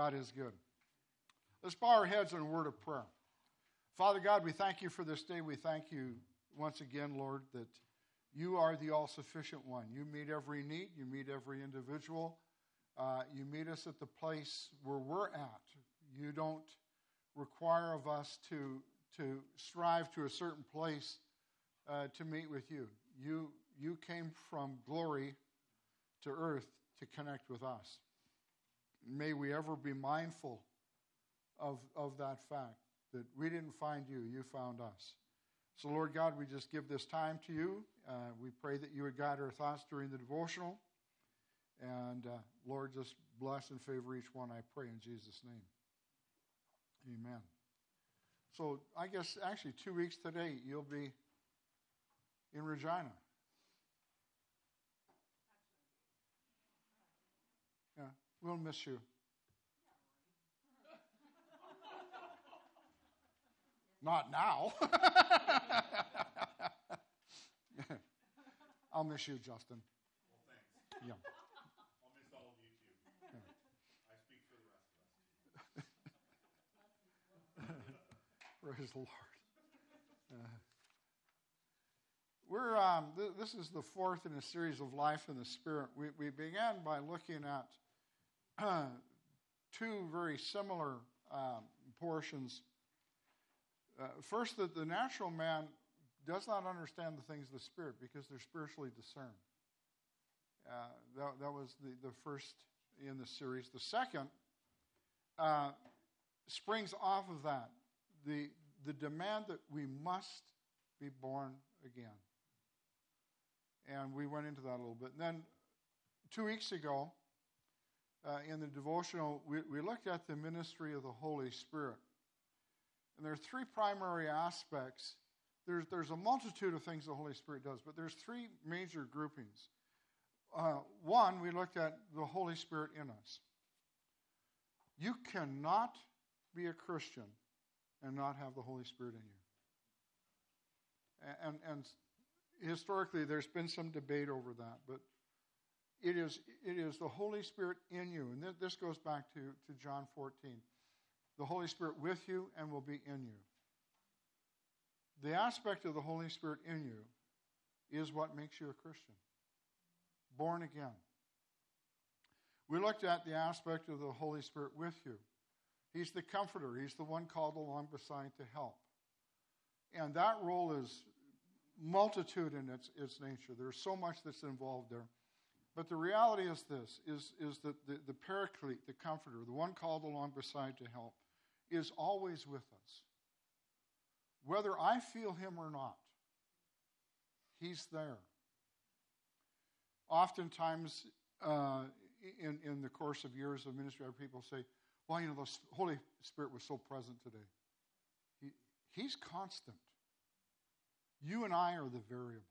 God is good. Let's bow our heads in a word of prayer. Father God, we thank you for this day. We thank you once again, Lord, that you are the all-sufficient one. You meet every need. You meet every individual. You meet us at the place where we're at. You don't require of us to strive to a certain place to meet with you. You came from glory to earth to connect with us. May we ever be mindful of that fact, that we didn't find you, you found us. So, Lord God, we just give this time to you. We pray that you would guide our thoughts during the devotional. And, Lord, just bless and favor each one, I pray in Jesus' name. Amen. So, I guess actually 2 weeks today, you'll be in Regina. Yeah, we'll miss you. Not now. I'll miss you, Justin. Well, thanks. Yeah. I'll miss all of you, too. Yeah. I speak for the rest of us. Praise the Lord. This is the fourth in a series of Life in the Spirit. We began by looking at two very similar portions. First, that the natural man does not understand the things of the Spirit because they're spiritually discerned. That was the first in the series. The second springs off of that, the demand that we must be born again. And we went into that a little bit. And then 2 weeks ago, in the devotional, we looked at the ministry of the Holy Spirit. And there are three primary aspects. There's a multitude of things the Holy Spirit does, but there's three major groupings. One, we looked at the Holy Spirit in us. You cannot be a Christian and not have the Holy Spirit in you. And historically, there's been some debate over that, but it is the Holy Spirit in you. And this goes back to John 14. The Holy Spirit with you and will be in you. The aspect of the Holy Spirit in you is what makes you a Christian. Born again. We looked at the aspect of the Holy Spirit with you. He's the comforter. He's the one called along beside to help. And that role is multitude in its nature. There's so much that's involved there. But the reality is this, is that the paraclete, the comforter, the one called along beside to help, is always with us. Whether I feel him or not, he's there. Oftentimes, in the course of years of ministry, people say, well, the Holy Spirit was so present today. He's constant. You and I are the variables.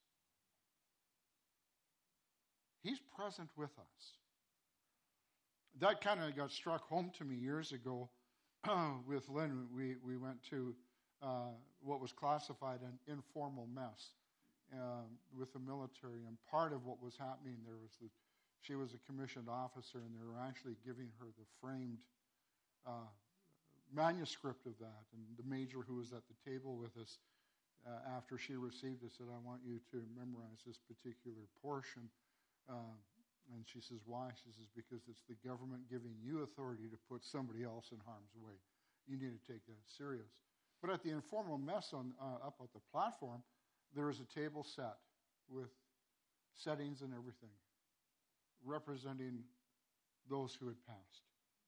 He's present with us. That kind of got struck home to me years ago with Lynn. We went to what was classified an informal mess with the military. And part of what was happening there was that she was a commissioned officer, and they were actually giving her the framed manuscript of that. And the major who was at the table with us after she received it said, I want you to memorize this particular portion. And she says, why? She says, because it's the government giving you authority to put somebody else in harm's way. You need to take that serious. But at the informal mess up at the platform, there was a table set with settings and everything, representing those who had passed.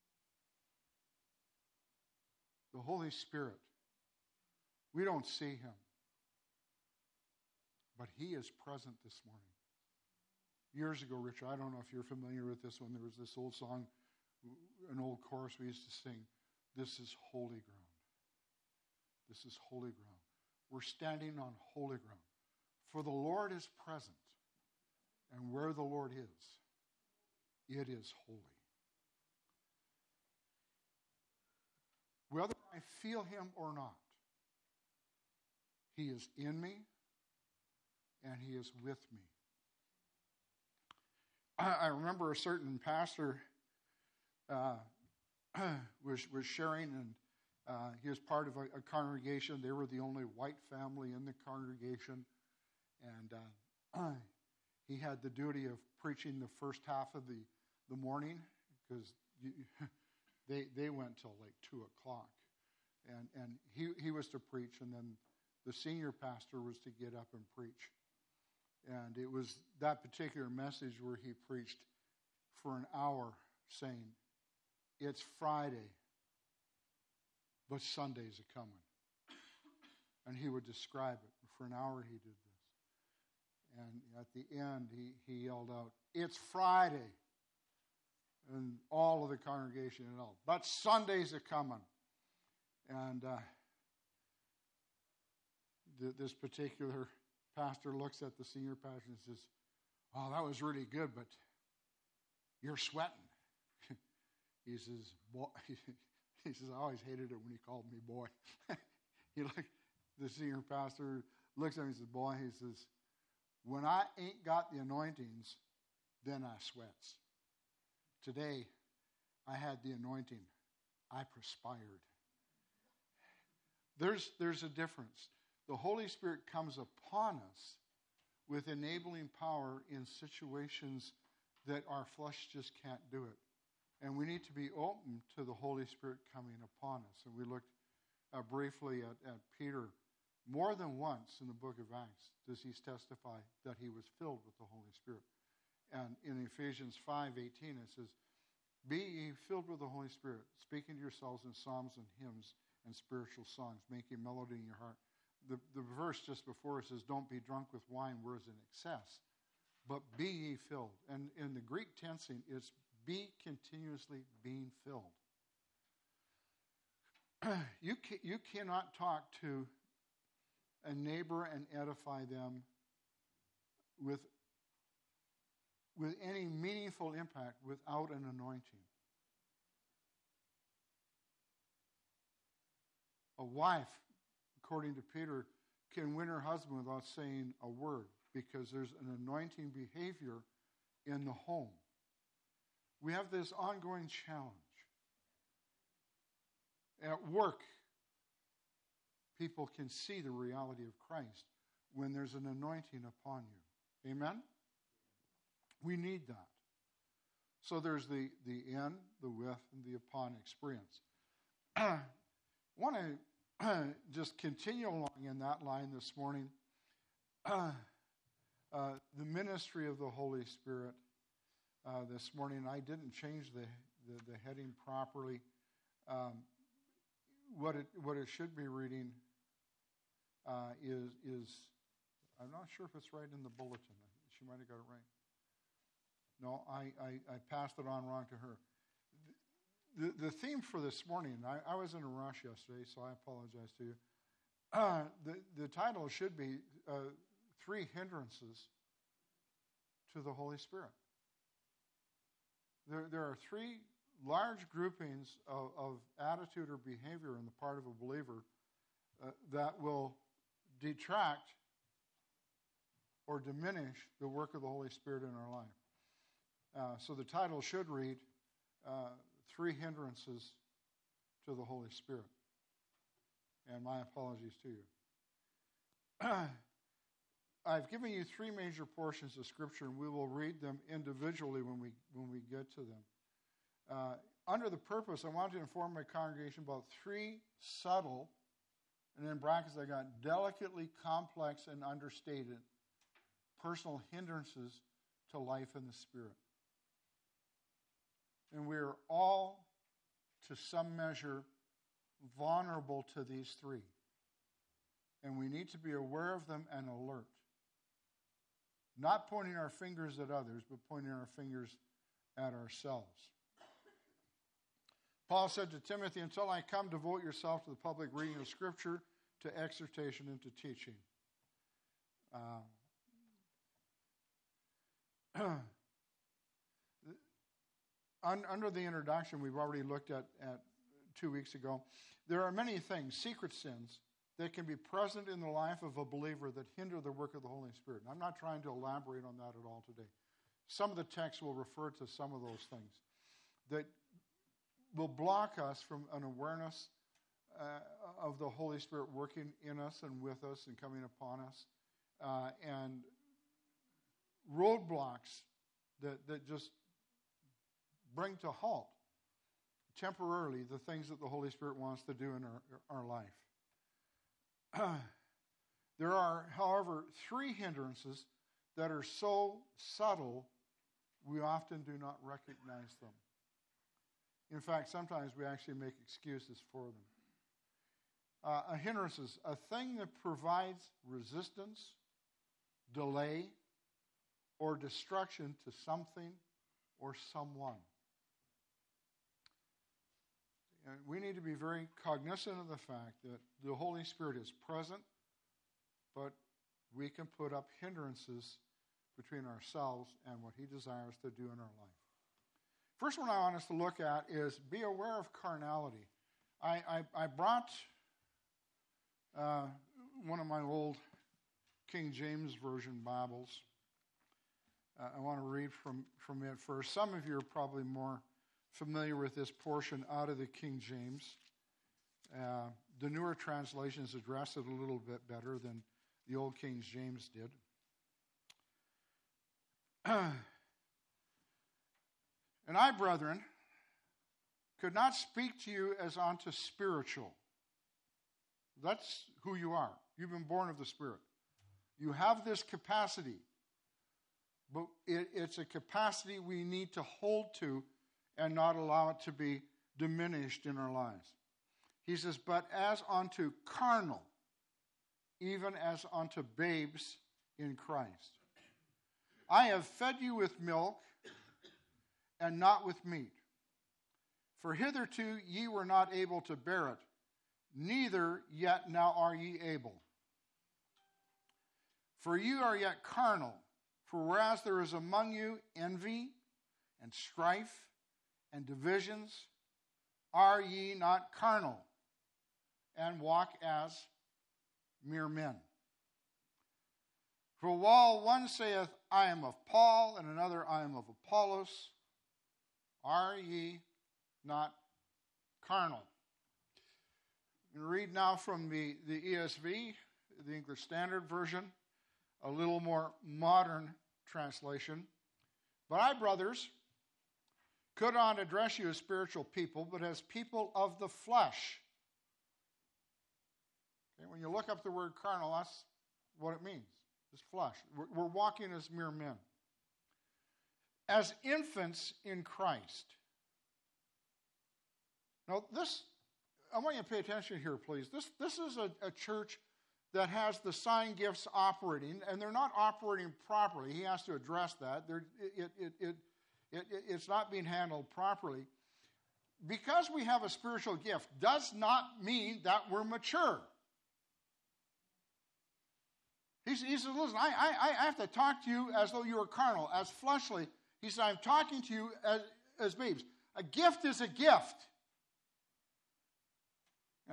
The Holy Spirit, we don't see him, but he is present this morning. Years ago, Richard, I don't know if you're familiar with this one. There was this old song, an old chorus we used to sing. This is holy ground. This is holy ground. We're standing on holy ground. For the Lord is present. And where the Lord is, it is holy. Whether I feel him or not, he is in me and he is with me. I remember a certain pastor was sharing, and he was part of a congregation. They were the only white family in the congregation, and he had the duty of preaching the first half of the morning, because they went till like 2:00, and he was to preach, and then the senior pastor was to get up and preach. And it was that particular message where he preached for an hour saying, "It's Friday, but Sunday's a coming." And he would describe it. For an hour he did this. And at the end he yelled out, "It's Friday." And all of the congregation yelled, "But Sunday's a coming." And this particular pastor looks at the senior pastor and says, "Oh, that was really good, but you're sweating." He says, "I always hated it when he called me boy." The senior pastor looks at him and says, "Boy," he says, "when I ain't got the anointings, then I sweats. Today, I had the anointing. I perspired." There's a difference. The Holy Spirit comes upon us with enabling power in situations that our flesh just can't do it. And we need to be open to the Holy Spirit coming upon us. And we looked briefly at Peter. More than once in the book of Acts does he testify that he was filled with the Holy Spirit. And in Ephesians 5:18 it says, "Be ye filled with the Holy Spirit, speaking to yourselves in psalms and hymns and spiritual songs, making melody in your heart." The verse just before it says, "Don't be drunk with wine where it's in excess, but be ye filled." And in the Greek tensing, it's be continuously being filled. You cannot talk to a neighbor and edify them with any meaningful impact without an anointing. A wife, according to Peter, can win her husband without saying a word, because there's an anointing behavior in the home. We have this ongoing challenge. At work, people can see the reality of Christ when there's an anointing upon you. Amen? We need that. So there's the in, the with, and the upon experience. I want to just continue along in that line this morning. The ministry of the Holy Spirit this morning. I didn't change the heading properly. What it should be reading is I'm not sure if it's right in the bulletin. She might have got it right. No, I passed it on wrong to her. The theme for this morning, I was in a rush yesterday, so I apologize to you. The title should be 3 Hindrances to the Holy Spirit. There are 3 large groupings of attitude or behavior on the part of a believer that will detract or diminish the work of the Holy Spirit in our life. So the title should read 3 Hindrances to the Holy Spirit. And my apologies to you. I've given you 3 major portions of Scripture, and we will read them individually when we get to them. Under the purpose, I want to inform my congregation about 3 subtle, and in brackets I got delicately complex and understated personal hindrances to life in the Spirit. And we are all, to some measure, vulnerable to these 3. And we need to be aware of them and alert. Not pointing our fingers at others, but pointing our fingers at ourselves. Paul said to Timothy, "Until I come, devote yourself to the public reading of Scripture, to exhortation, and to teaching." Under the introduction we've already looked at 2 weeks ago, there are many things, secret sins, that can be present in the life of a believer that hinder the work of the Holy Spirit. And I'm not trying to elaborate on that at all today. Some of the text will refer to some of those things that will block us from an awareness of the Holy Spirit working in us and with us and coming upon us, and roadblocks that just bring to halt temporarily the things that the Holy Spirit wants to do in our life. There are, however, 3 hindrances that are so subtle we often do not recognize them. In fact, sometimes we actually make excuses for them. A hindrance is a thing that provides resistance, delay, or destruction to something or someone. And we need to be very cognizant of the fact that the Holy Spirit is present, but we can put up hindrances between ourselves and what He desires to do in our life. First one I want us to look at is be aware of carnality. I brought one of my old King James Version Bibles. I want to read from it first. Some of you are probably more familiar with this portion out of the King James. The newer translations address it a little bit better than the old King James did. And I, brethren, could not speak to you as unto spiritual. That's who you are. You've been born of the Spirit. You have this capacity, but it's a capacity we need to hold to and not allow it to be diminished in our lives. He says, but as unto carnal, even as unto babes in Christ. I have fed you with milk and not with meat. For hitherto ye were not able to bear it, neither yet now are ye able. For you are yet carnal, for whereas there is among you envy and strife and divisions, are ye not carnal, and walk as mere men? For while one saith, I am of Paul, and another, I am of Apollos, are ye not carnal? You read now from the ESV, the English Standard Version, a little more modern translation. But I, brothers, could not address you as spiritual people, but as people of the flesh. Okay, when you look up the word carnal, that's what it means. It's flesh. We're walking as mere men. As infants in Christ. Now, I want you to pay attention here, please. This is a church that has the sign gifts operating, and they're not operating properly. He has to address that. It's not being handled properly. Because we have a spiritual gift does not mean that we're mature. He says, listen, I have to talk to you as though you were carnal, as fleshly. He said, I'm talking to you as babes. A gift is a gift. You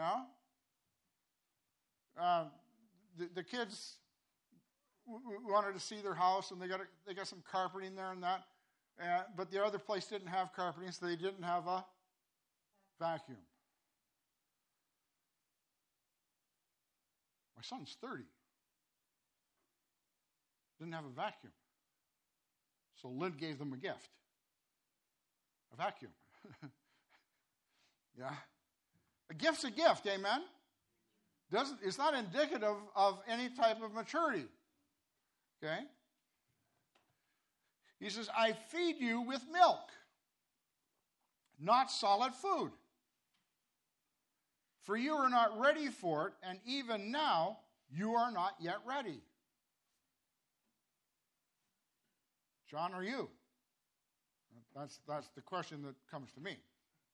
know? The kids wanted to see their house, and they got some carpeting there and that. But the other place didn't have carpeting, so they didn't have a vacuum. My son's 30. Didn't have a vacuum. So Lynn gave them a gift. A vacuum. Yeah. A gift's a gift, amen? It's not indicative of any type of maturity. Okay? He says, I feed you with milk, not solid food. For you are not ready for it, and even now you are not yet ready. John, are you? That's the question that comes to me.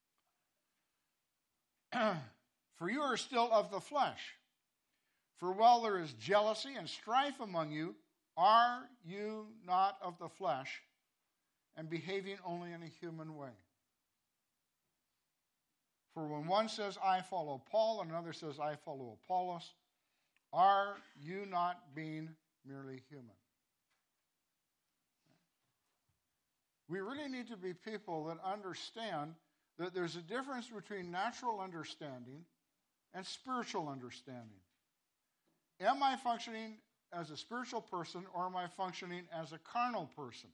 For you are still of the flesh. For while there is jealousy and strife among you, are you not of the flesh and behaving only in a human way? For when one says, I follow Paul, and another says, I follow Apollos, are you not being merely human? We really need to be people that understand that there's a difference between natural understanding and spiritual understanding. Am I functioning as a spiritual person, or am I functioning as a carnal person?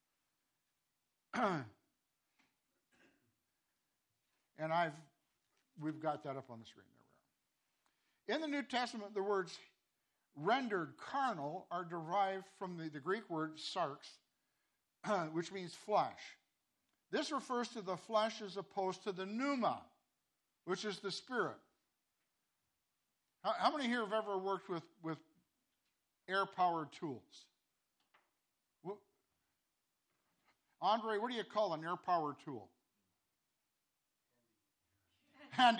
And we've got that up on the screen there. In the New Testament, the words rendered carnal are derived from the Greek word sarx, which means flesh. This refers to the flesh as opposed to the pneuma, which is the spirit. How many here have ever worked with air-powered tools? Andre, what do you call an air-powered tool? Handy.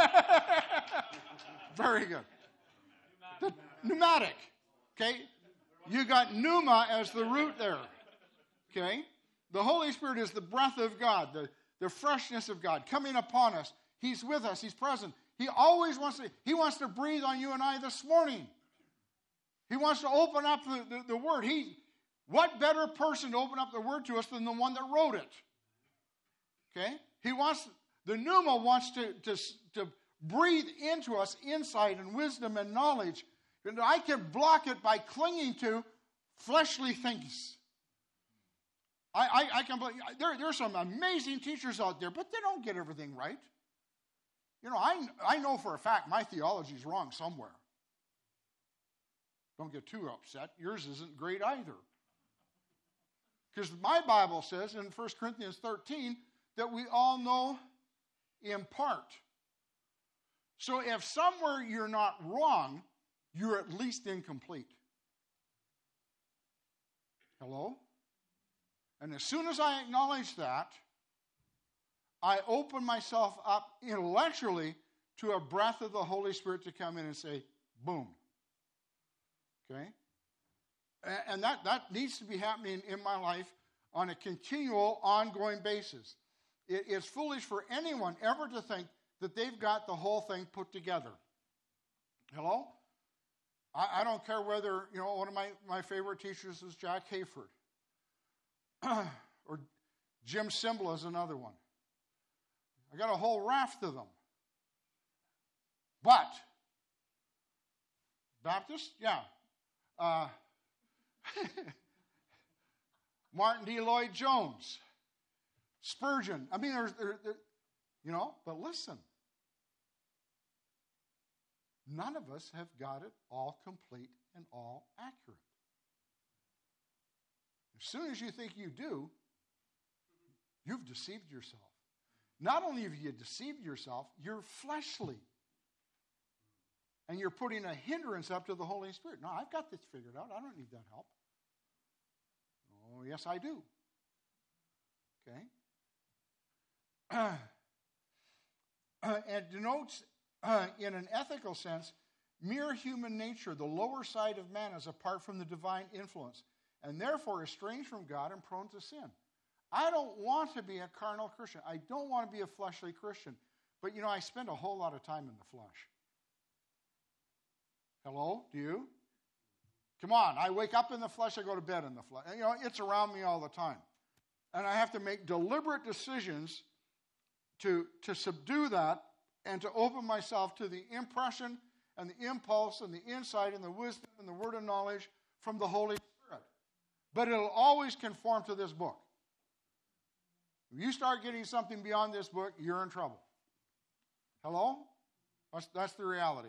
Very good. The pneumatic. Okay? You got pneuma as the root there. Okay? The Holy Spirit is the breath of God, the freshness of God coming upon us. He's with us. He's present. He always wants to breathe on you and I this morning. He wants to open up the Word. What better person to open up the Word to us than the one that wrote it? Okay? The pneuma wants to breathe into us insight and wisdom and knowledge. And I can block it by clinging to fleshly things. I can. There's some amazing teachers out there, but they don't get everything right. You know, I know for a fact my theology is wrong somewhere. Don't get too upset. Yours isn't great either. Because my Bible says in 1 Corinthians 13 that we all know in part. So if somewhere you're not wrong, you're at least incomplete. Hello? And as soon as I acknowledge that, I open myself up intellectually to a breath of the Holy Spirit to come in and say, boom. Okay? And that needs to be happening in my life on a continual, ongoing basis. It's foolish for anyone ever to think that they've got the whole thing put together. Hello? I don't care whether, one of my favorite teachers is Jack Hayford. Or Jim Cymbala is another one. I got a whole raft of them. But, Baptist? Yeah. Martin D. Lloyd Jones. Spurgeon. I mean, but listen. None of us have got it all complete and all accurate. As soon as you think you do, you've deceived yourself. Not only have you deceived yourself, you're fleshly. And you're putting a hindrance up to the Holy Spirit. No, I've got this figured out. I don't need that help. Oh, yes, I do. Okay? It denotes, in an ethical sense, mere human nature, the lower side of man is apart from the divine influence, and therefore estranged from God and prone to sin. I don't want to be a carnal Christian. I don't want to be a fleshly Christian. But, I spend a whole lot of time in the flesh. Hello? Do you? Come on. I wake up in the flesh. I go to bed in the flesh. It's around me all the time. And I have to make deliberate decisions to subdue that and to open myself to the impression and the impulse and the insight and the wisdom and the word of knowledge from the Holy Spirit. But it'll always conform to this book. If you start getting something beyond this book, you're in trouble. Hello? That's the reality.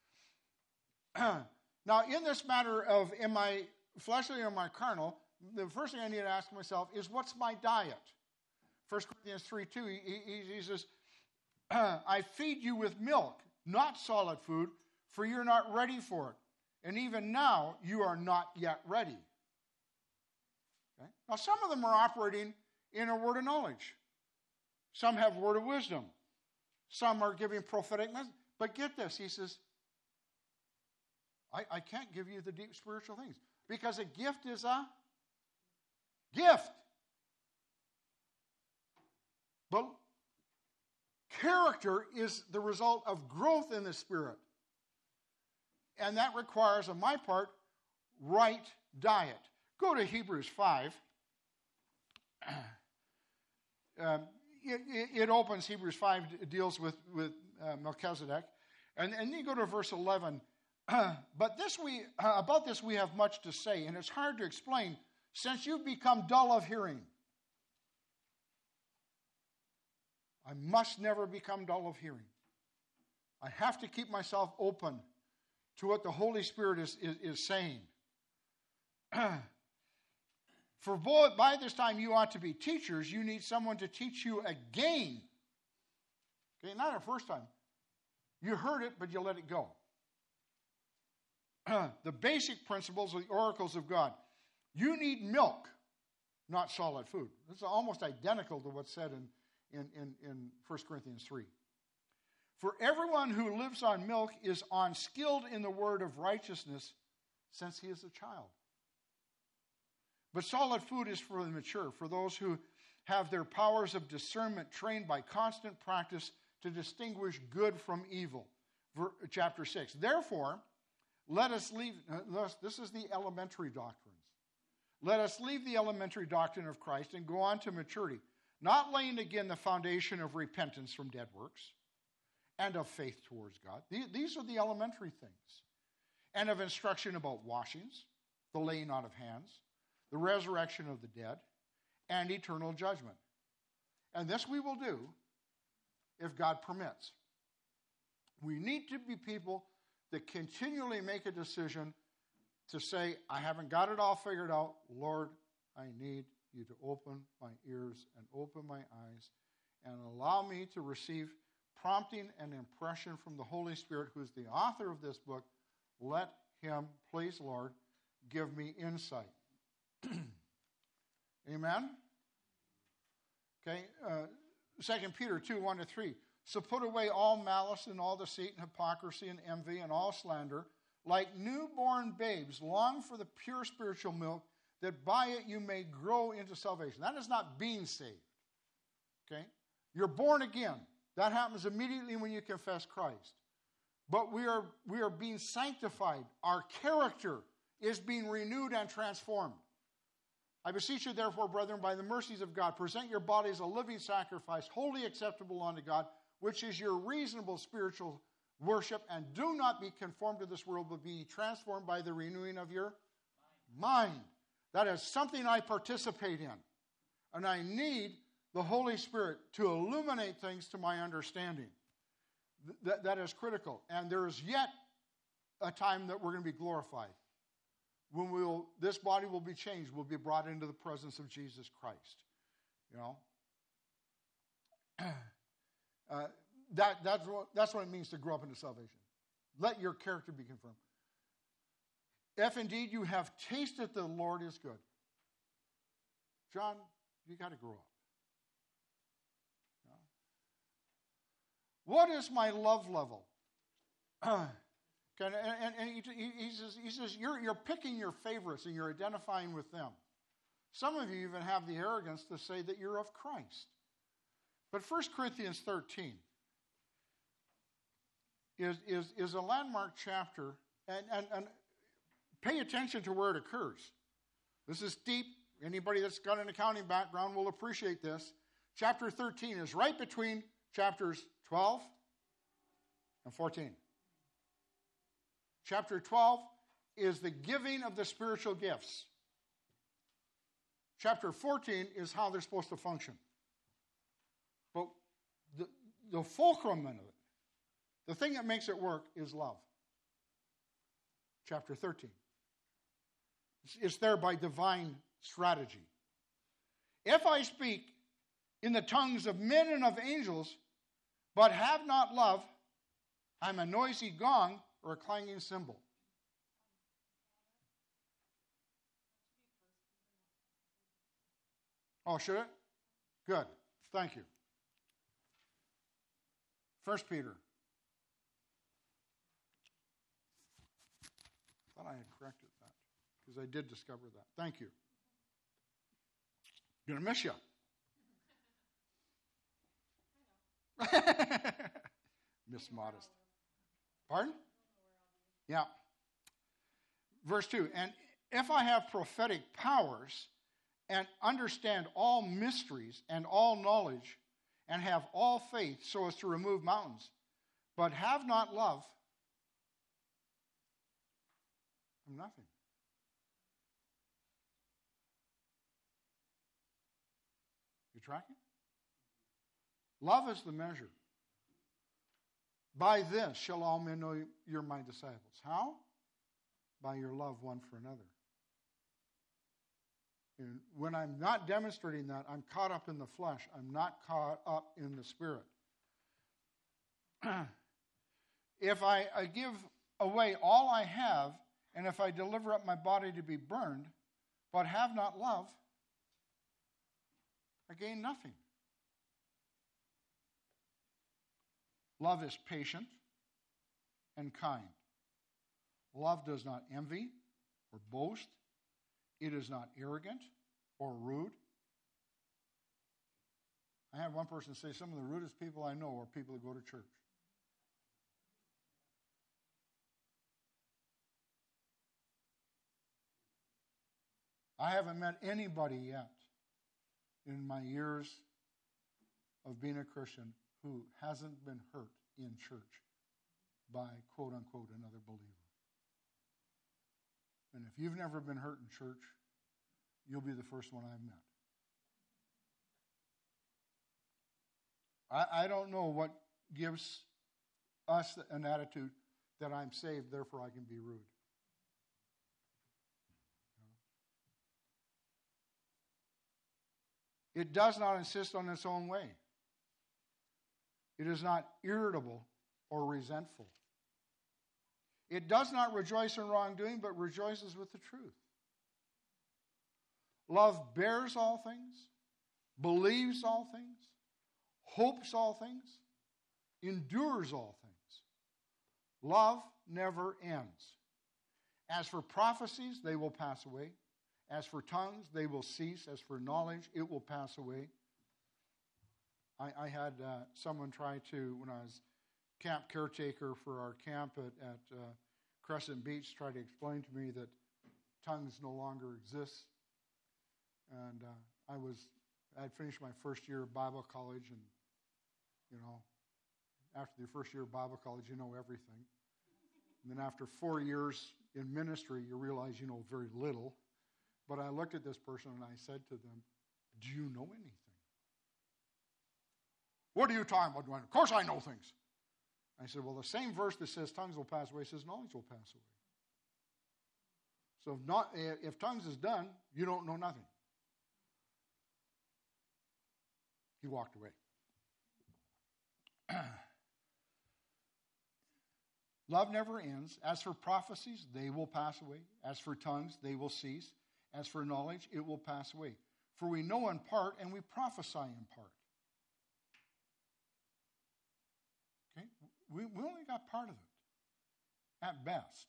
Now, in this matter of am I fleshly or am I carnal, the first thing I need to ask myself is, what's my diet? 1 Corinthians 3:2, he says, I feed you with milk, not solid food, for you're not ready for it. And even now, you are not yet ready. Okay? Now, some of them are operating in a word of knowledge. Some have word of wisdom. Some are giving prophetic message. But get this, he says, I can't give you the deep spiritual things. Because a gift is a gift. But character is the result of growth in the Spirit. And that requires, on my part, right diet. Go to Hebrews 5. it opens, Hebrews 5 deals with Melchizedek. And then you go to verse 11. But about this we have much to say, and it's hard to explain since you've become dull of hearing. I must never become dull of hearing. I have to keep myself open to what the Holy Spirit is saying. For by this time you ought to be teachers. You need someone to teach you again. Okay, not the first time. You heard it, but you let it go. The basic principles of the oracles of God. You need milk, not solid food. This is almost identical to what's said in 1 Corinthians 3. For everyone who lives on milk is unskilled in the word of righteousness since he is a child. But solid food is for the mature, for those who have their powers of discernment trained by constant practice to distinguish good from evil. Chapter 6. Therefore, let us leave, this is the elementary doctrines. Let us leave the elementary doctrine of Christ and go on to maturity, not laying again the foundation of repentance from dead works and of faith towards God. These are the elementary things. And of instruction about washings, the laying on of hands, the resurrection of the dead, and eternal judgment. And this we will do if God permits. We need to be people that continually make a decision to say, I haven't got it all figured out. Lord, I need you to open my ears and open my eyes and allow me to receive prompting and impression from the Holy Spirit, who is the author of this book. Let him, please, Lord, give me insight. Amen? Okay, 2 Peter 2, 1-3. So put away all malice and all deceit and hypocrisy and envy and all slander. Like newborn babes, long for the pure spiritual milk, that by it you may grow into salvation. That is not being saved. Okay? You're born again. That happens immediately when you confess Christ. But we are being sanctified. Our character is being renewed and transformed. I beseech you, therefore, brethren, by the mercies of God, present your bodies a living sacrifice, wholly acceptable unto God, which is your reasonable spiritual worship, and do not be conformed to this world, but be transformed by the renewing of your mind. That is something I participate in. And I need the Holy Spirit to illuminate things to my understanding. That is critical. And there is yet a time that we're going to be glorified. When this body will be changed, we'll be brought into the presence of Jesus Christ. You know? That's what it means to grow up into salvation. Let your character be confirmed. If indeed you have tasted the Lord is good. John, you got to grow up. What is my love level? And he says you're picking your favorites and you're identifying with them. Some of you even have the arrogance to say that you're of Christ. But 1 Corinthians 13 is a landmark chapter, and pay attention to where it occurs. This is deep. Anybody that's got an accounting background will appreciate this. Chapter 13 is right between chapters 12 and 14. Chapter 12 is the giving of the spiritual gifts. Chapter 14 is how they're supposed to function. But the fulcrum of it, the thing that makes it work, is love. Chapter 13. It's there by divine strategy. If I speak in the tongues of men and of angels, but have not love, I'm a noisy gong or a clanging cymbal. Oh, should it? Good. Thank you. 1 Peter. I thought I had corrected that because I did discover that. Thank you. Going to miss you. Miss Modest. Pardon? Yeah. Verse 2. And if I have prophetic powers and understand all mysteries and all knowledge, and have all faith so as to remove mountains, but have not love, I'm nothing. You tracking? Love is the measure. By this shall all men know you're my disciples. How? By your love one for another. And when I'm not demonstrating that, I'm caught up in the flesh. I'm not caught up in the Spirit. If I give away all I have, and if I deliver up my body to be burned, but have not love, I gain nothing. Love is patient and kind. Love does not envy or boast. It is not arrogant or rude. I had one person say some of the rudest people I know are people who go to church. I haven't met anybody yet in my years of being a Christian who hasn't been hurt in church by, quote unquote, another believer. And if you've never been hurt in church, you'll be the first one I've met. I don't know what gives us an attitude that I'm saved, therefore I can be rude. It does not insist on its own way. It is not irritable or resentful. It does not rejoice in wrongdoing, but rejoices with the truth. Love bears all things, believes all things, hopes all things, endures all things. Love never ends. As for prophecies, they will pass away. As for tongues, they will cease. As for knowledge, it will pass away. I had someone try to, when I was camp caretaker for our camp at Crescent Beach, try to explain to me that tongues no longer exist. And I'd finished my first year of Bible college, and, after the first year of Bible college, you know everything. And then after 4 years in ministry, you realize you know very little. But I looked at this person and I said to them, do you know anything? What are you talking about? Of course I know things. I said, well, the same verse that says tongues will pass away says knowledge will pass away. So if tongues is done, you don't know nothing. He walked away. Love never ends. As for prophecies, they will pass away. As for tongues, they will cease. As for knowledge, it will pass away. For we know in part and we prophesy in part. Okay? We only got part of it, at best.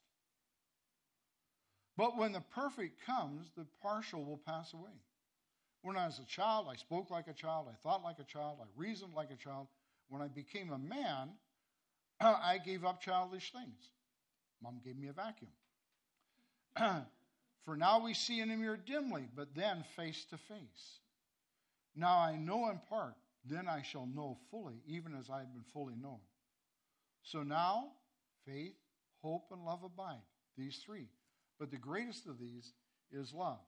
But when the perfect comes, the partial will pass away. When I was a child, I spoke like a child, I thought like a child, I reasoned like a child. When I became a man, I gave up childish things. Mom gave me a vacuum. For now we see in a mirror dimly, but then face to face. Now I know in part, then I shall know fully, even as I have been fully known. So now, faith, hope, and love abide, these three. But the greatest of these is love.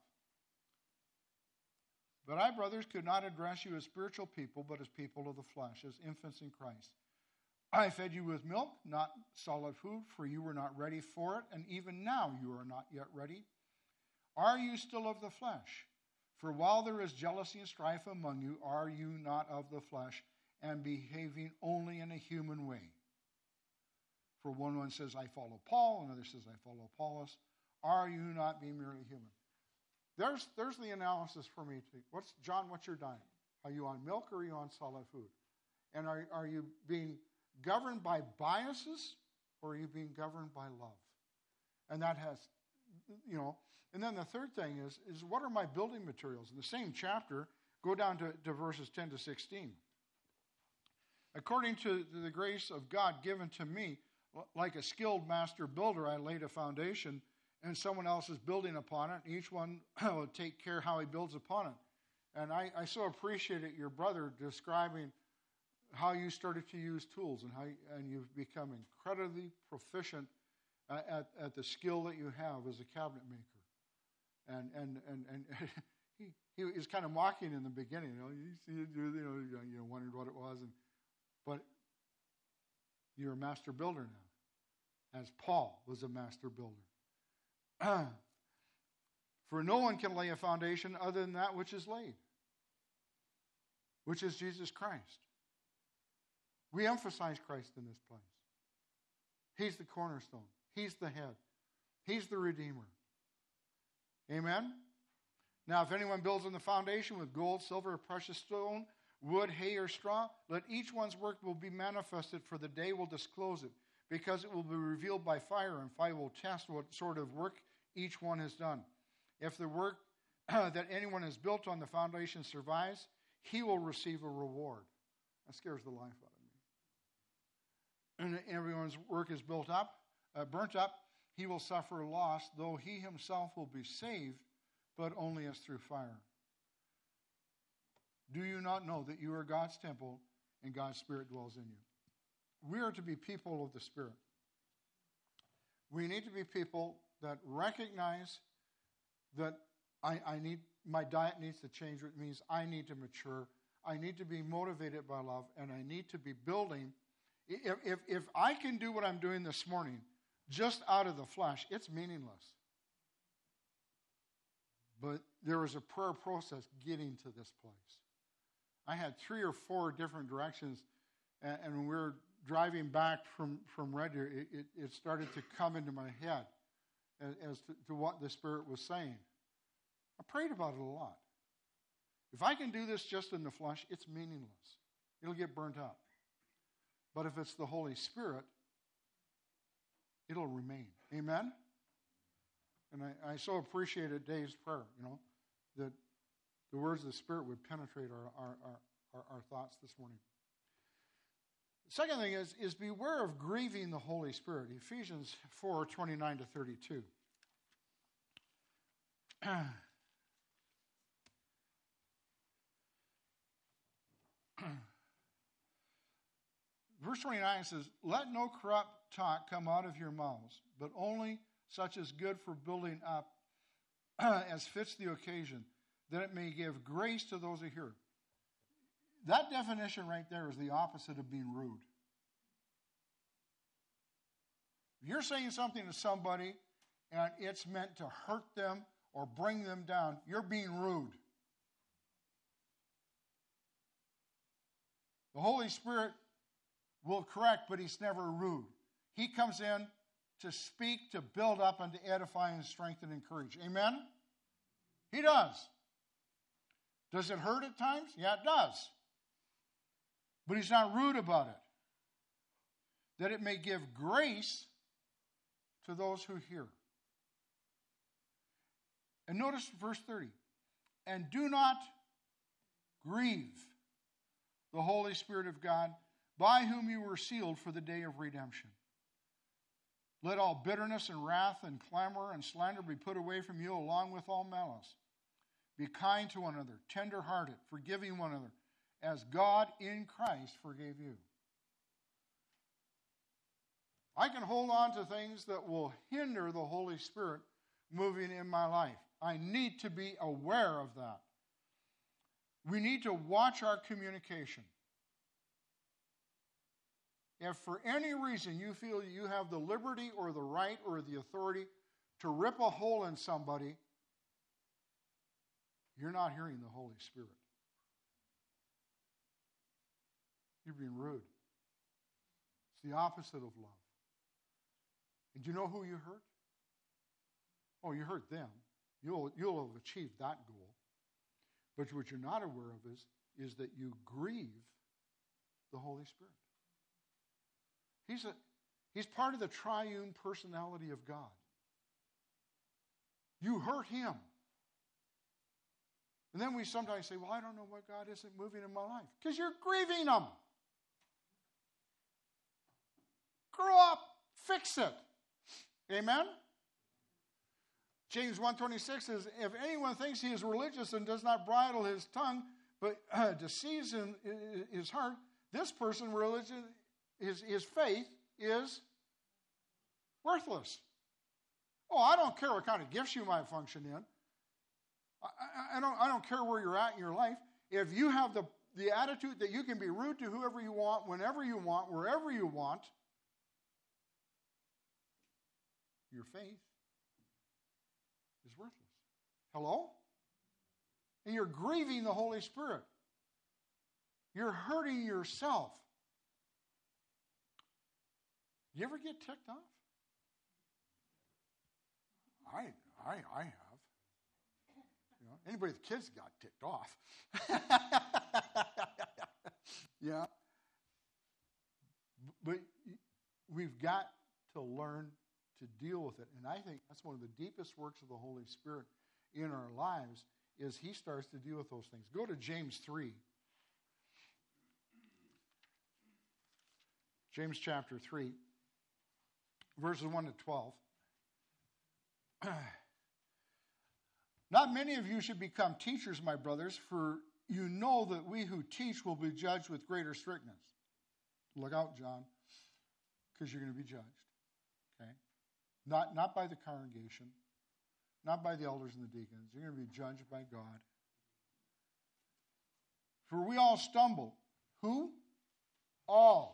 But I, brothers, could not address you as spiritual people, but as people of the flesh, as infants in Christ. I fed you with milk, not solid food, for you were not ready for it, and even now you are not yet ready. Are you still of the flesh? For while there is jealousy and strife among you, are you not of the flesh and behaving only in a human way? For one says, I follow Paul, another says, I follow Apollos. Are you not being merely human? There's the analysis for me too. What's your diet? Are you on milk or are you on solid food? And are you being governed by biases or are you being governed by love? And that has, and then the third thing is what are my building materials? In the same chapter, go down to verses 10 to 16. According to the grace of God given to me, like a skilled master builder, I laid a foundation, and someone else is building upon it. Each one will take care how he builds upon it. And I so appreciated your brother describing how you started to use tools and you've become incredibly proficient at the skill that you have as a cabinet maker. And he was kind of mocking in the beginning. You wondered what it was, but you're a master builder now, as Paul was a master builder. For no one can lay a foundation other than that which is laid, which is Jesus Christ. We emphasize Christ in this place. He's the cornerstone. He's the head. He's the Redeemer. Amen? Now, if anyone builds on the foundation with gold, silver, or precious stone, wood, hay, or straw, let each one's work will be manifested, for the day will disclose it, because it will be revealed by fire, and fire will test what sort of work each one has done. If the work that anyone has built on the foundation survives, he will receive a reward. That scares the life out of me. And everyone's work is burnt up, he will suffer loss, though he himself will be saved, but only as through fire. Do you not know that you are God's temple and God's Spirit dwells in you? We are to be people of the Spirit. We need to be people that recognize that my diet needs to change. It means I need to mature. I need to be motivated by love, and I need to be building. If I can do what I'm doing this morning just out of the flesh, it's meaningless. But there was a prayer process getting to this place. I had 3 or 4 different directions, and when we were driving back from Red Deer, it started to come into my head as to what the Spirit was saying. I prayed about it a lot. If I can do this just in the flesh, it's meaningless. It'll get burnt up. But if it's the Holy Spirit, it'll remain. Amen? And I so appreciated Dave's prayer, that the words of the Spirit would penetrate our thoughts this morning. The second thing is beware of grieving the Holy Spirit. Ephesians 4:29-32. Verse 29 says, "Let no corrupt talk come out of your mouths, but only such as good for building up, as fits the occasion, that it may give grace to those who hear." That definition right there is the opposite of being rude. If you're saying something to somebody and it's meant to hurt them or bring them down, you're being rude. The Holy Spirit will correct, but he's never rude. He comes in to speak, to build up, and to edify and strengthen and encourage. Amen? He does. Does it hurt at times? Yeah, it does. But he's not rude about it. That it may give grace to those who hear. And notice verse 30. "And do not grieve the Holy Spirit of God, by whom you were sealed for the day of redemption. Let all bitterness and wrath and clamor and slander be put away from you, along with all malice. Be kind to one another, tender-hearted, forgiving one another, as God in Christ forgave you." I can hold on to things that will hinder the Holy Spirit moving in my life. I need to be aware of that. We need to watch our communication. If for any reason you feel you have the liberty or the right or the authority to rip a hole in somebody, you're not hearing the Holy Spirit. You're being rude. It's the opposite of love. And do you know who you hurt? Oh, you hurt them. You'll have achieved that goal. But what you're not aware of is that you grieve the Holy Spirit. He's part of the triune personality of God. You hurt him. And then we sometimes say, well, I don't know why God isn't moving in my life. Because you're grieving him. Grow up. Fix it. Amen? James 1:26 says, "If anyone thinks he is religious and does not bridle his tongue, but deceives in his heart, this person, religion, his faith is worthless. Oh, I don't care what kind of gifts you might function in. I don't care where you're at in your life. If you have the attitude that you can be rude to whoever you want, whenever you want, wherever you want, your faith is worthless. Hello? And you're grieving the Holy Spirit. You're hurting yourself. You ever get ticked off? I have. You know, anybody with kids got ticked off. Yeah. But we've got to learn to deal with it. And I think that's one of the deepest works of the Holy Spirit in our lives is he starts to deal with those things. Go to James 3. James chapter 3, verses 1 to 12. Not many of you should become teachers, my brothers, for you know that we who teach will be judged with greater strictness. Look out, John, because you're going to be judged. Okay? Not by the congregation, not by the elders and the deacons. You're going to be judged by God. For we all stumble. Who? All.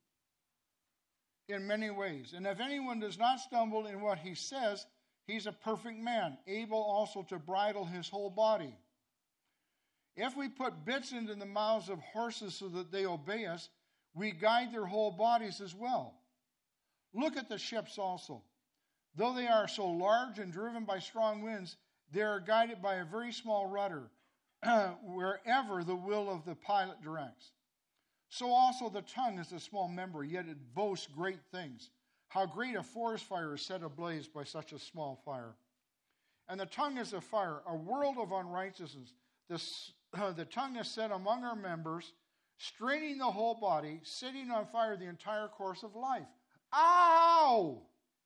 In many ways. And if anyone does not stumble in what he says, he's a perfect man, able also to bridle his whole body. If we put bits into the mouths of horses so that they obey us, we guide their whole bodies as well. Look at the ships also. Though they are so large and driven by strong winds, they are guided by a very small rudder, wherever the will of the pilot directs. So also the tongue is a small member, yet it boasts great things. How great a forest fire is set ablaze by such a small fire. And the tongue is a fire, a world of unrighteousness. The tongue is set among our members, straining the whole body, setting on fire the entire course of life. Ow!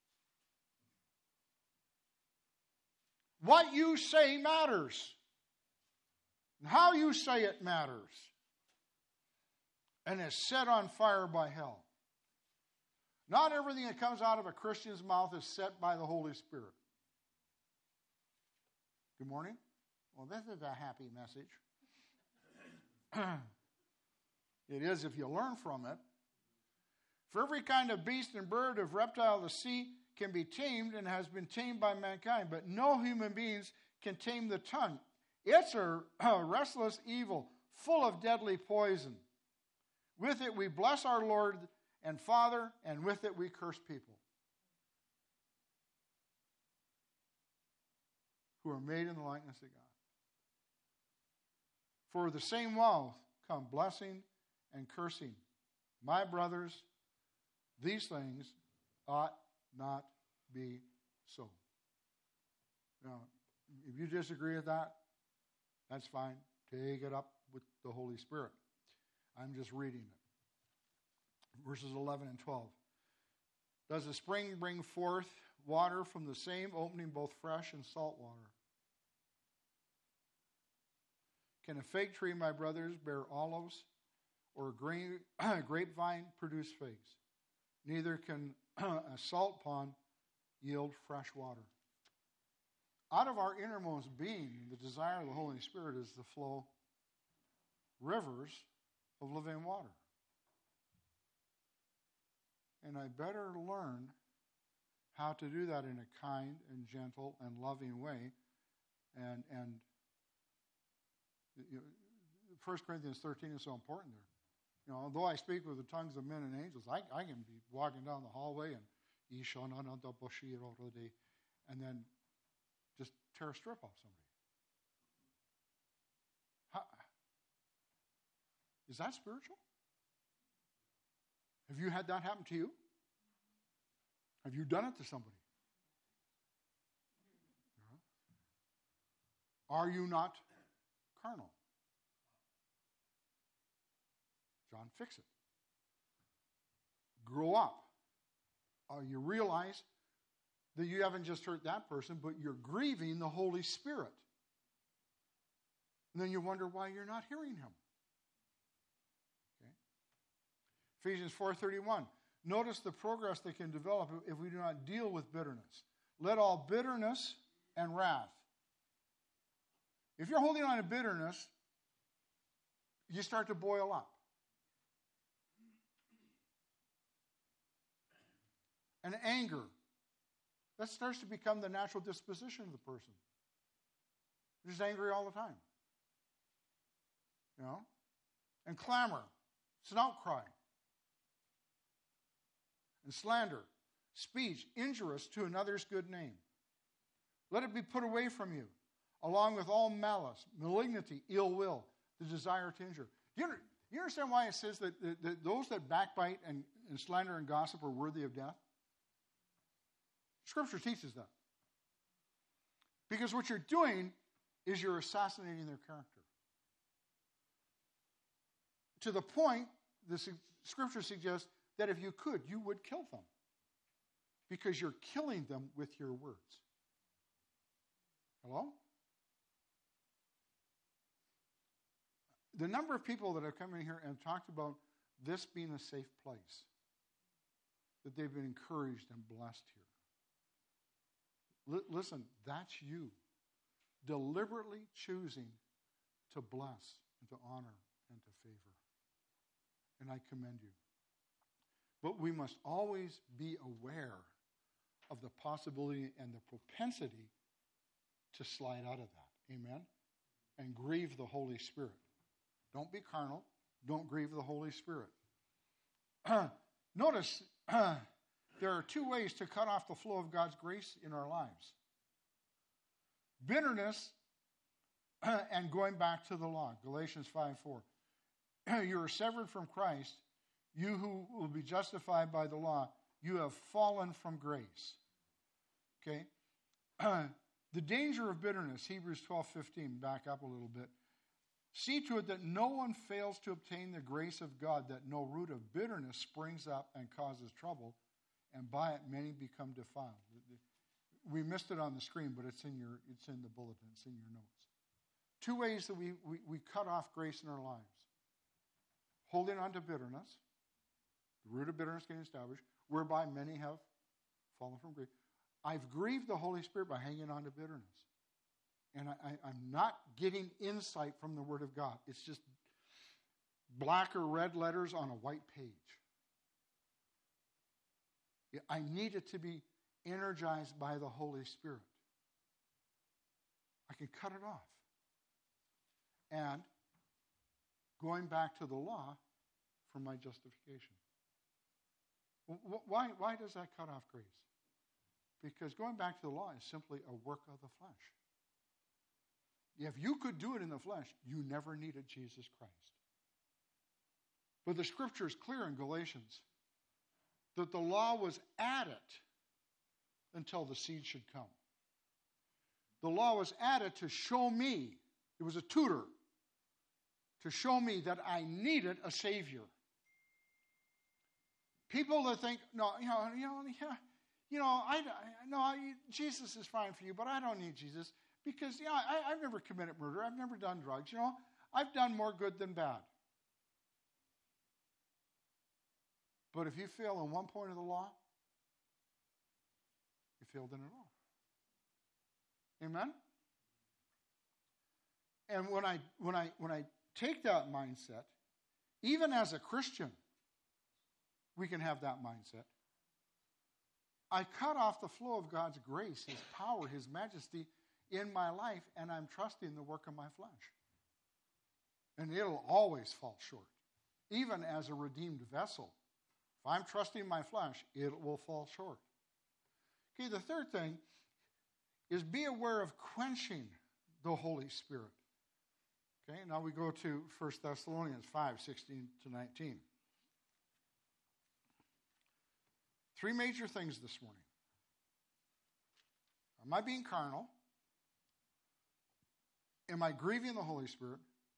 What you say matters. And how you say it matters. And is set on fire by hell. Not everything that comes out of a Christian's mouth is set by the Holy Spirit. Good morning. Well, this is a happy message. It is if you learn from it. For every kind of beast and bird, of reptile of the sea can be tamed and has been tamed by mankind, but no human beings can tame the tongue. It's a restless evil, full of deadly poison. With it we bless our Lord and Father, and with it we curse people who are made in the likeness of God. For the same mouth come blessing and cursing. My brothers, these things ought not be so. Now, if you disagree with that, that's fine. Take it up with the Holy Spirit. I'm just reading it. Verses 11 and 12. Does a spring bring forth water from the same opening, both fresh and salt water? Can a fig tree, my brothers, bear olives, or a grapevine produce figs? Neither can a salt pond yield fresh water. Out of our innermost being, the desire of the Holy Spirit is to flow rivers of living water. And I better learn how to do that in a kind and gentle and loving way. And 1 Corinthians 13 is so important there. You know, although I speak with the tongues of men and angels, I can be walking down the hallway and then just tear a strip off somebody. Is that spiritual? Have you had that happen to you? Have you done it to somebody? Are you not carnal? John, fix it. Grow up. You realize that you haven't just hurt that person, but you're grieving the Holy Spirit. And then you wonder why you're not hearing him. Okay? Ephesians 4:31. Notice the progress that can develop if we do not deal with bitterness. Let all bitterness and wrath. If you're holding on to bitterness, you start to boil up. And anger, that starts to become the natural disposition of the person. They're just angry all the time. You know? And clamor, it's an outcry. And slander, speech injurious to another's good name. Let it be put away from you, along with all malice, malignity, ill will, the desire to injure. Do you understand why it says that those that backbite and slander and gossip are worthy of death? Scripture teaches that. Because what you're doing is you're assassinating their character. To the point, the Scripture suggests that if you could, you would kill them. Because you're killing them with your words. Hello? The number of people that have come in here and talked about this being a safe place, that they've been encouraged and blessed here. Listen, that's you deliberately choosing to bless and to honor and to favor. And I commend you. But we must always be aware of the possibility and the propensity to slide out of that. Amen? And grieve the Holy Spirit. Don't be carnal. Don't grieve the Holy Spirit. Notice, there are two ways to cut off the flow of God's grace in our lives. Bitterness and going back to the law. Galatians 5:4. You are severed from Christ. You who will be justified by the law, you have fallen from grace. Okay? The danger of bitterness, Hebrews 12:15, back up a little bit. See to it that no one fails to obtain the grace of God, that no root of bitterness springs up and causes trouble, and by it many become defiled. We missed it on the screen, but it's in the bulletin, it's in your notes. Two ways that we cut off grace in our lives. Holding on to bitterness, the root of bitterness getting established, whereby many have fallen from grace. I've grieved the Holy Spirit by hanging on to bitterness. And I'm not getting insight from the Word of God. It's just black or red letters on a white page. I need it to be energized by the Holy Spirit. I can cut it off. And going back to the law for my justification. Why does that cut off grace? Because going back to the law is simply a work of the flesh. If you could do it in the flesh, you never needed Jesus Christ. But the Scripture is clear in Galatians that the law was added until the seed should come. The law was added to show me, it was a tutor, to show me that I needed a Savior. People that think, Jesus is fine for you, but I don't need Jesus because, I've never committed murder. I've never done drugs. I've done more good than bad. But if you fail in one point of the law, you failed in it all. Amen? And when I take that mindset, even as a Christian, we can have that mindset. I cut off the flow of God's grace, His power, His majesty in my life, and I'm trusting the work of my flesh. And it'll always fall short. Even as a redeemed vessel, if I'm trusting my flesh, it will fall short. Okay, the third thing is be aware of quenching the Holy Spirit. Okay, now we go to 1 Thessalonians 5:16-19. Three major things this morning. Am I being carnal? Am I grieving the Holy Spirit?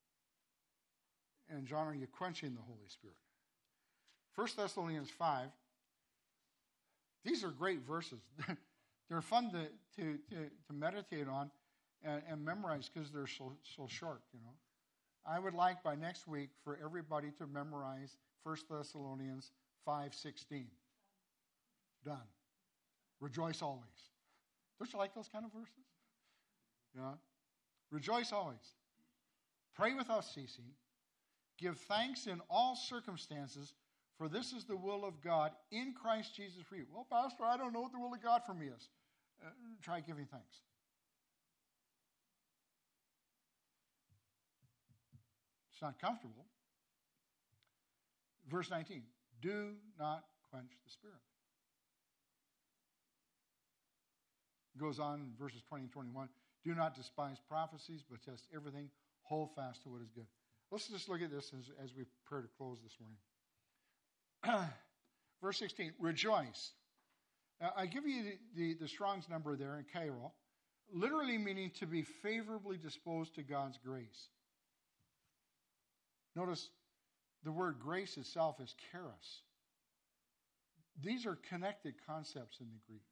And John, are you quenching the Holy Spirit? 1 Thessalonians 5. These are great verses. They're fun to meditate on and memorize because they're so short, I would like by next week for everybody to memorize 1 Thessalonians 5:16. Done. Rejoice always. Don't you like those kind of verses? Yeah. Rejoice always. Pray without ceasing. Give thanks in all circumstances, for this is the will of God in Christ Jesus for you. Well, Pastor, I don't know what the will of God for me is. Try giving thanks. It's not comfortable. Verse 19. Do not quench the Spirit. Goes on in verses 20 and 21. Do not despise prophecies, but test everything. Hold fast to what is good. Let's just look at this as we prepare to close this morning. Verse 16. Rejoice. I give you the Strong's number there in Cairo, literally meaning to be favorably disposed to God's grace. Notice the word grace itself is charis. These are connected concepts in the Greek.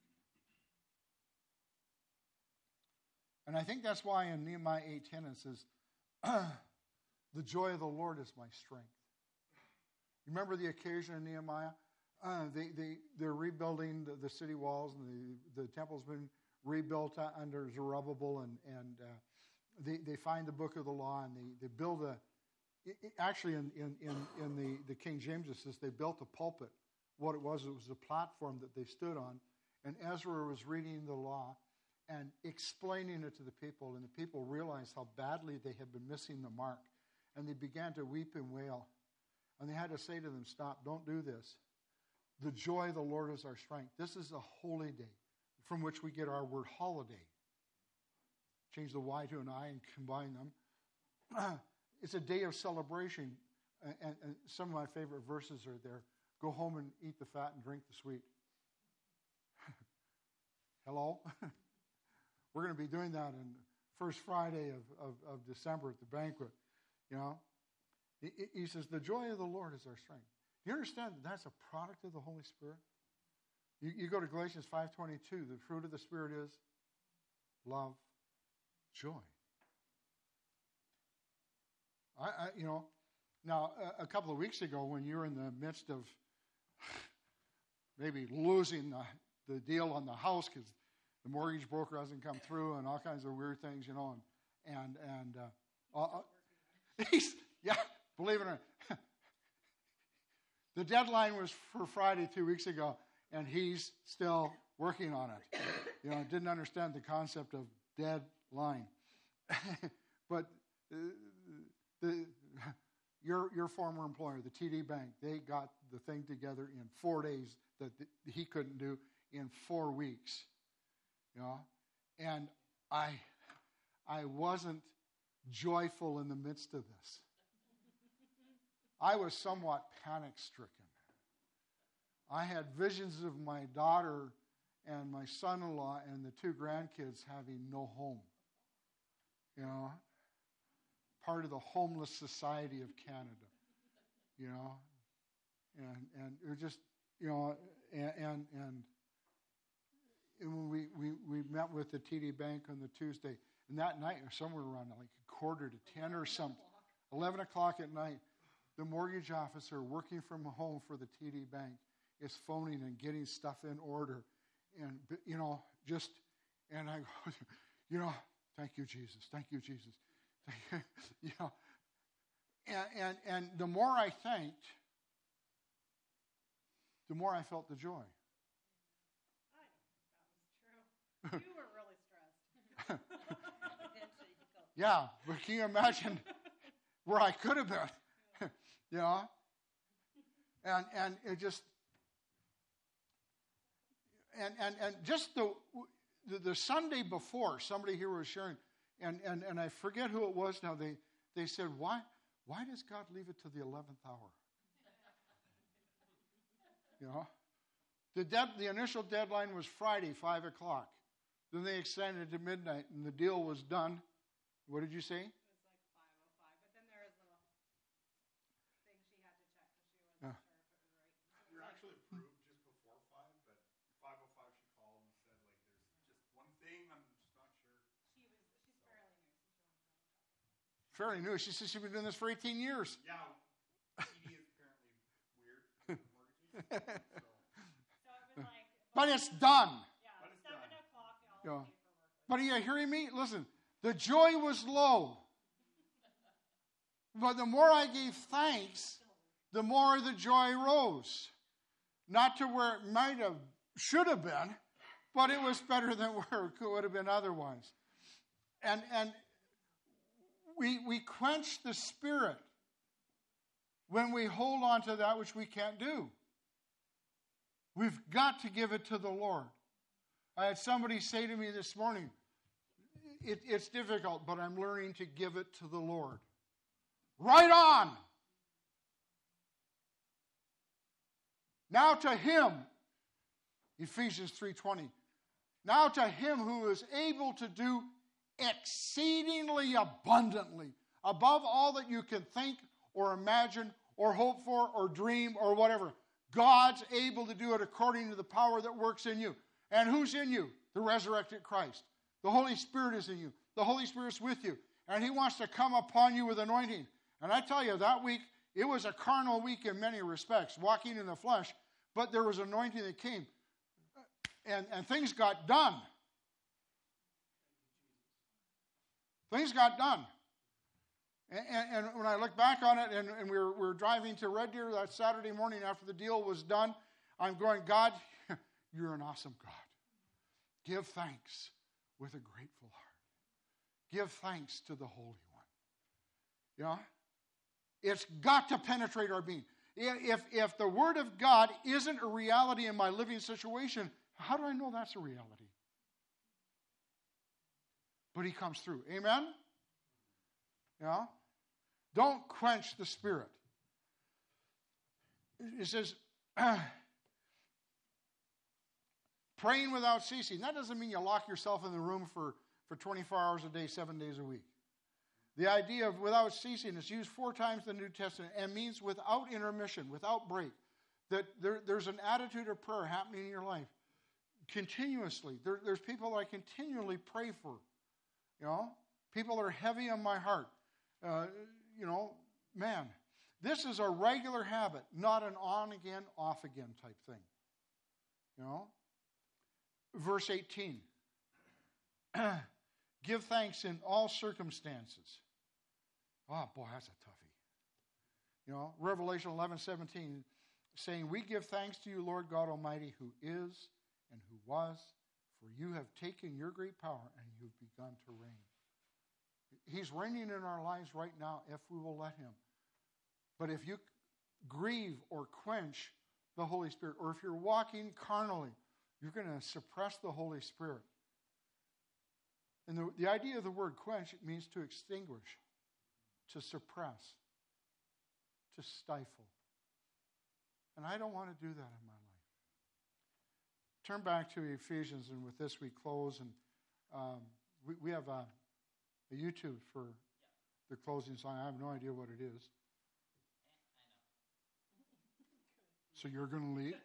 And I think that's why in Nehemiah 8:10 it says, the joy of the Lord is my strength. You remember the occasion in Nehemiah? They're rebuilding the city walls, and the temple's been rebuilt under Zerubbabel, and they find the book of the law, and they build actually in the King James it says they built a pulpit. What it was a platform that they stood on, and Ezra was reading the law and explaining it to the people, and the people realized how badly they had been missing the mark, and they began to weep and wail, and they had to say to them, stop, don't do this. The joy of the Lord is our strength. This is a holy day from which we get our word holiday. Change the Y to an I and combine them. It's a day of celebration, and some of my favorite verses are there. Go home and eat the fat and drink the sweet. Hello? We're going to be doing that on first Friday of December at the banquet. You know, he says, the joy of the Lord is our strength. Do you understand that that's a product of the Holy Spirit? You go to Galatians 5:22. The fruit of the Spirit is love, joy. Now, a couple of weeks ago when you were in the midst of maybe losing the deal on the house because the mortgage broker hasn't come through and all kinds of weird things, believe it or not. The deadline was for Friday 2 weeks ago, and he's still working on it. Didn't understand the concept of deadline. But your former employer, the TD Bank, they got the thing together in 4 days that he couldn't do in 4 weeks. And I wasn't joyful in the midst of this. I was somewhat panic-stricken. I had visions of my daughter and my son-in-law and the 2 grandkids having no home. Part of the homeless society of Canada. And it was just, and when we met with the TD Bank on the Tuesday, and that night, or somewhere around like 9:45 or something, 11 o'clock at night, the mortgage officer working from home for the TD Bank is phoning and getting stuff in order. And, and I go, thank you, Jesus. Thank you, Jesus. And the more I thanked, the more I felt the joy. I don't think that was true. You were really stressed. Yeah, but can you imagine where I could have been? And it just, and just the Sunday before, somebody here was sharing, and I forget who it was now. They said, why does God leave it to the 11th hour? The initial deadline was Friday, 5 o'clock. Then they extended it to midnight, and the deal was done. What did you say? It was like 5:05, but then there was a little thing she had to check because she wasn't sure if it was right. We were actually approved just before 5, but 5:05 she called and said, there's just one thing, I'm just not sure. She's fairly new, so she wanted to double check it. Fairly new. She said she's been doing this for 18 years. Yeah, TD is apparently So it was like, But it's done. yeah, But it's 7 done. o'clock, all Yeah. the paperwork was. But are you hearing me? Listen, the joy was low. But the more I gave thanks, the more the joy rose. Not to where it might have, should have been, but it was better than where it would have been otherwise. And we quench the Spirit when we hold on to that which we can't do. We've got to give it to the Lord. I had somebody say to me this morning, it's difficult, but I'm learning to give it to the Lord. Right on! Now to Him, Ephesians 3:20, now to Him who is able to do exceedingly abundantly, above all that you can think or imagine or hope for or dream or whatever. God's able to do it according to the power that works in you. And who's in you? The resurrected Christ. The Holy Spirit is in you. The Holy Spirit's with you. And He wants to come upon you with anointing. And I tell you, that week, it was a carnal week in many respects, walking in the flesh, but there was anointing that came. And things got done. Things got done. And when I look back on it, and we were driving to Red Deer that Saturday morning after the deal was done, I'm going, God, you're an awesome God. Give thanks with a grateful heart. Give thanks to the Holy One. You know? It's got to penetrate our being. If the Word of God isn't a reality in my living situation, how do I know that's a reality? But He comes through. Amen? Yeah? Don't quench the Spirit. It says, praying without ceasing. That doesn't mean you lock yourself in the room for 24 hours a day, 7 days a week. The idea of without ceasing is used 4 times in the New Testament and means without intermission, without break. That there's an attitude of prayer happening in your life continuously. There's people that I continually pray for. You know, people that are heavy on my heart. Man, this is a regular habit, not an on again, off again type thing. You know? Verse 18. Give thanks in all circumstances. Oh, boy, that's a toughie. You know, Revelation 11:17, saying, we give thanks to you, Lord God Almighty, who is and who was, for you have taken your great power and you've begun to reign. He's reigning in our lives right now if we will let Him. But if you grieve or quench the Holy Spirit, or if you're walking carnally, you're going to suppress the Holy Spirit. And the idea of the word quench, it means to extinguish, to suppress, to stifle. And I don't want to do that in my life. Turn back to Ephesians, and with this we close. And we have a YouTube for the closing song. I have no idea what it is. So you're going to lead?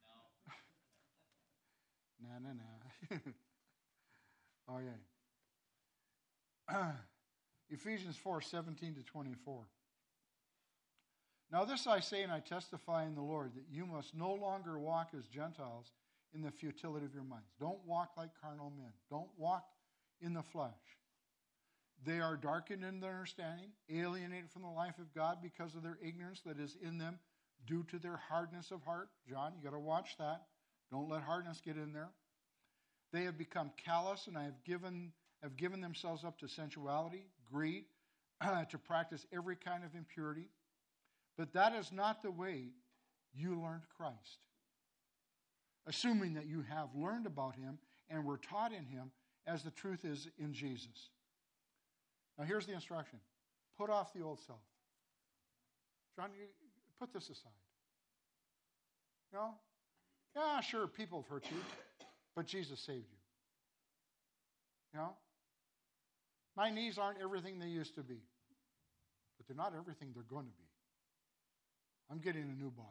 No. Nah. Oh, yeah. Ephesians 4:17-24. Now this I say and I testify in the Lord, that you must no longer walk as Gentiles in the futility of your minds. Don't walk like carnal men. Don't walk in the flesh. They are darkened in their understanding, alienated from the life of God because of their ignorance that is in them due to their hardness of heart. John, you got to watch that. Don't let hardness get in there. They have become callous and have given themselves up to sensuality, greed, to practice every kind of impurity. But that is not the way you learned Christ. Assuming that you have learned about Him and were taught in Him as the truth is in Jesus. Now here's the instruction. Put off the old self. John, put this aside. You know? Yeah, sure, people have hurt you, but Jesus saved you. You know? My knees aren't everything they used to be, but they're not everything they're going to be. I'm getting a new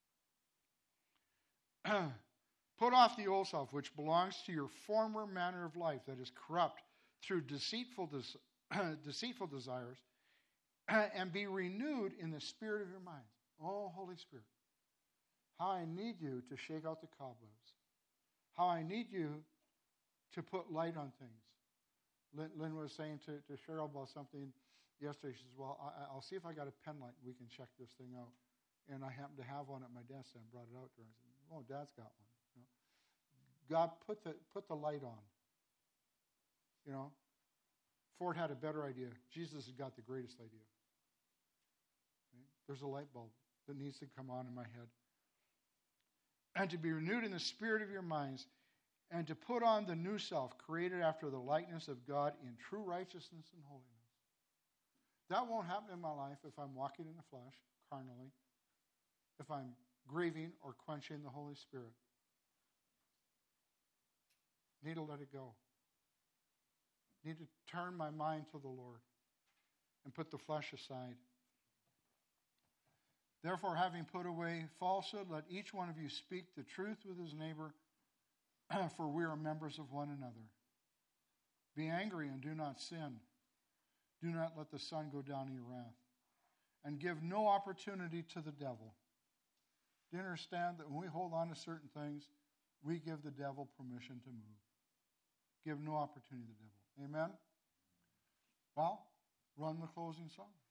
body. Put off the old self, which belongs to your former manner of life that is corrupt through deceitful desires, and be renewed in the spirit of your mind. Oh, Holy Spirit, how I need you to shake out the cobwebs, how I need you to put light on things. Lynn was saying to Cheryl about something yesterday. She says, well, I'll see if I got a pen light and we can check this thing out. And I happened to have one at my desk, and I brought it out to her. I said, oh, Dad's got one. You know? God, put the light on. You know, Ford had a better idea. Jesus has got the greatest idea. Okay? There's a light bulb that needs to come on in my head. And to be renewed in the spirit of your minds, and to put on the new self, created after the likeness of God in true righteousness and holiness. That won't happen in my life if I'm walking in the flesh, carnally, if I'm grieving or quenching the Holy Spirit. Need to let it go. Need to turn my mind to the Lord and put the flesh aside. Therefore, having put away falsehood, let each one of you speak the truth with his neighbor, for we are members of one another. Be angry and do not sin. Do not let the sun go down in your wrath. And give no opportunity to the devil. Do you understand that when we hold on to certain things, we give the devil permission to move? Give no opportunity to the devil. Amen? Well, run the closing song.